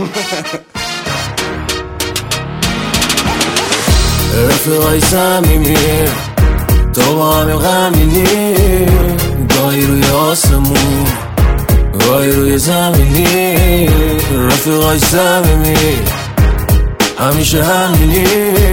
رفیقای صمیمی تو با همین غمینی، گاهی روی آسمون گاهی روی زمینی. رفیقای صمیمی همیشه همینی،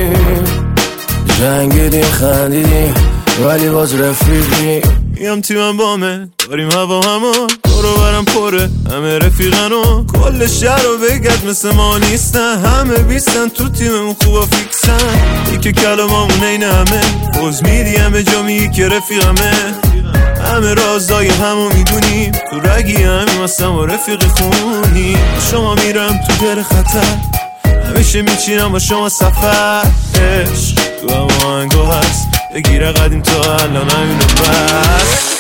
جنگیدیم خندیدیم ولی باز رفیقی. میام تیمم بامه داریم هوا همو دورو برم پره، همه رفیقنو کل شهر رو بگرد مثل ما نیستن، همه بیستن تو تیممون خوبا فیکسن. یکی کلامامون این همه فوز میدی همه جا میگی که رفیقمه، همه رازای همو میدونیم تو رگی همیم هستم و رفیق خونی. با شما میرم تو دل خطر، همیشه میچینم با شما سفر. عشق تو هم آهنگو هست بگیره قدیم تا الان همینو بس.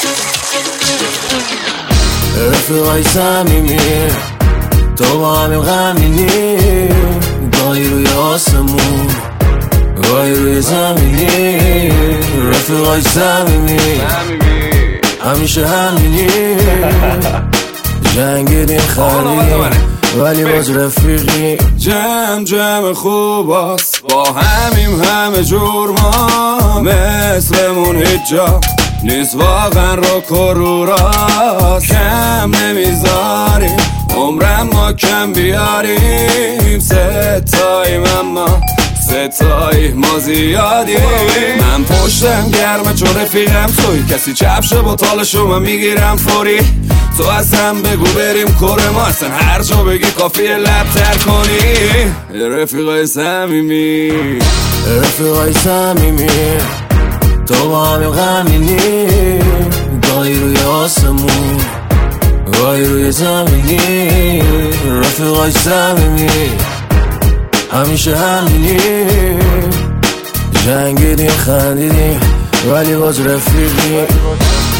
رفیقای صمیمی تو با همین غمینی، گاهی روی آسمون گاهی روی زمینی. رفیقای صمیمی همیشه همینی، جنگیدیم خندیدیم ولی باز رفیقی. جمع خوباست با همیم همه جور، ما مثلمون هیچ جا نیست واقعا رو کروراست. کم نمیذاریم عمرم ما کم بیاریم، ستاییم اما ستایی ما زیادیم. من پشتم گرمه چون رفیقم توی، کسی چپشه با تالشو من میگیرم فوری. تو اصلا بگو بریم کره ما، اصلا هر جا بگی کافیه لب تر کنی. رفیقای صمیمی رفیقای صمیمی تو با همین غمینی، گاهی روی آسمون گاهی روی زمینی. رفیقای صمیمی همیشه همینی، جنگیدیم خندیدیم ولی باز رفیقی.